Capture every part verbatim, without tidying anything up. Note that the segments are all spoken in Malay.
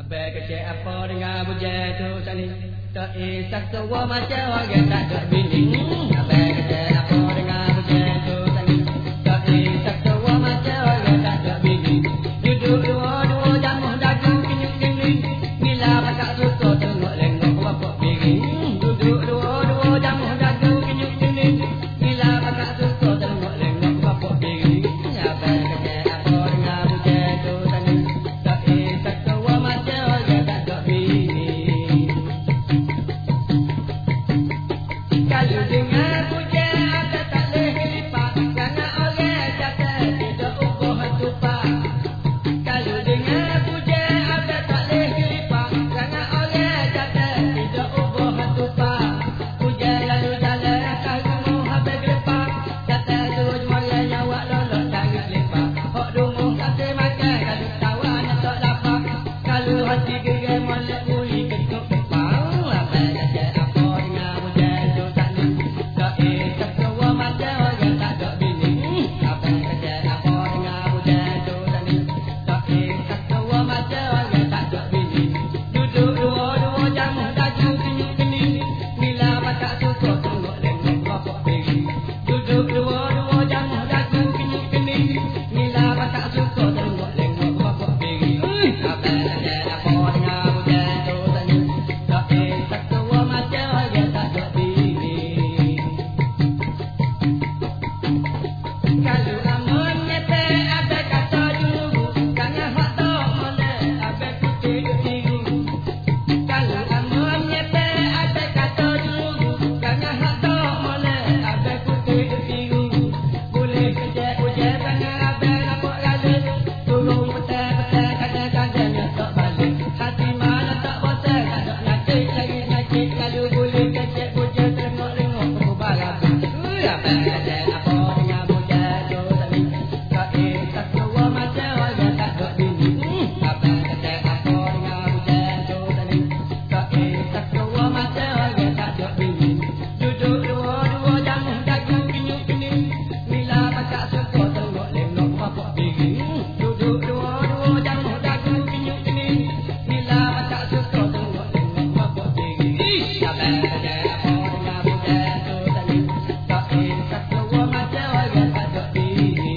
Abang kecil apa dengan bujang tu tadi? Tak isah tua macam orang tak ada bini. Abang kecil apa dengan bujang tu tadi? Tak isah tua macam orang tak ada bini. Duduk dua-dua jamuh dagu kinyuk-kinyuk. Bila pakak suka tengok-lengok bapak bini. Duduk dua-dua jamuh dagu kinyuk-kinyuk. Bila pakak suka tengok-lengok bapak bini. Abang kecil apa dengan bujang tu tadi? Tak isah tua macam orang tak ada bini. Kalau dengar bujang ada tak boleh lipat. Jangan orang jatuh tidak ubah tupak. Kalau dengar bujang ada tak boleh lipat. Jangan orang jatuh tidak ubah tupak. Bujang lalu jalan atas rumah habis gelepak. Jatuh terus maria nyawa lolok tangis lepak. Hak rumah kasih makan kalau tawan tak dapat. Kalau hati geram molek muli ketuk kepang. Apa saja apa dengan bujang tu tadi? Tak isah tua macam orang tak ada bini. Apa saja apa dengan bujang tu tadi? Tak isah tua macam orang tak ada bini. Duduk dua-dua jamuh dagu kinyuk-kinyuk. Bila pakak suka tengok-lengok bapak bini. Duduk dua-dua jamuh dagu kinyuk-kinyuk. Bila pakak suka tengok-lengok bapak bini. Apa saja apa dengan bujang tu tadi? Tak isah tua macam orang tak ada bini. Kalau amun nyete ada kata dulu. Jangan hak tak molek abang putih tiru. Kalau amun nyete ada kata dulu. Jangan hak tak molek abang putih tiru. Boleh kerja bujang tangan abang nampak lalu. Turun petang-petang kadang-kadang tak balik. Hati mana tak bosan tak ada nakik lagi nakik. Kalau boleh kerja bujang tengok-tengok perbalan. Abang kata apa dengan bujang tu tadi? Tak isah tua macam orang tak ada bini. Abang kata apa dengan bujang tu tadi? Tak isah tua macam orang tak ada bini. Duduk dua-dua jamuh dagu kinyuk-kinyuk. Bila pakak suka tengok-lengok bapak bini. Duduk dua-dua jamuh dagu kinyuk-kinyuk. Bila pakak suka tengok-lengok bapak bini. Abang kata apa dengan bujang tu tadi? Tak isah tua macam orang tak ada bini.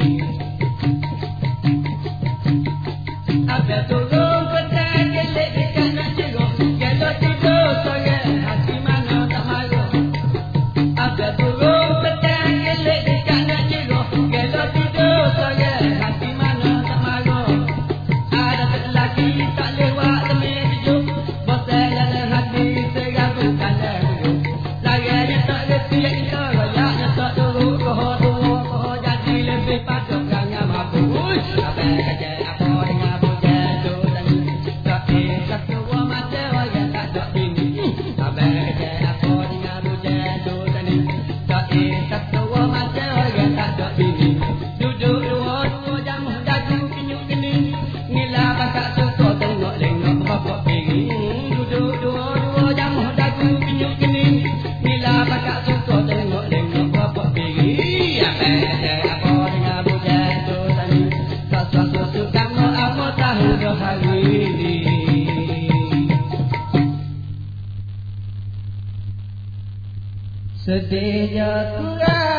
Abang turun petang gelek ikan nak jeruk. Kalau tidur sore hati mana tak marah. Abang turun petang gelek ikan nak jeruk. Kalau tidur sore hati mana tak marah. Ada lelaki tak lewat temen sejuk. Bosan dalam hati seragu kalah duduk. Laganya tak reti kita royaknya tak turut. Koho tua koho jadi lebih patut jangan mabuk. Abang kata apa dengan bujang tu tadi? Tak isah tua macam orang tak ada bini. Abang kata apa dengan bujang tu tadi? Tak isah tua macam orang tak ada bini. Duduk dua-dua jamuh dagu kinyuk-kinyuk. Bila pakak suka tengok-lengok bapak bini. Duduk dua-dua jamuh dagu kinyuk-kinyuk. Bila pakak suka tengok-lengok bapak bini. Abang kata apa dengan bujang tu tadi? Tak suatu kamu apa tahu dah hari ini. Sedihnya kurang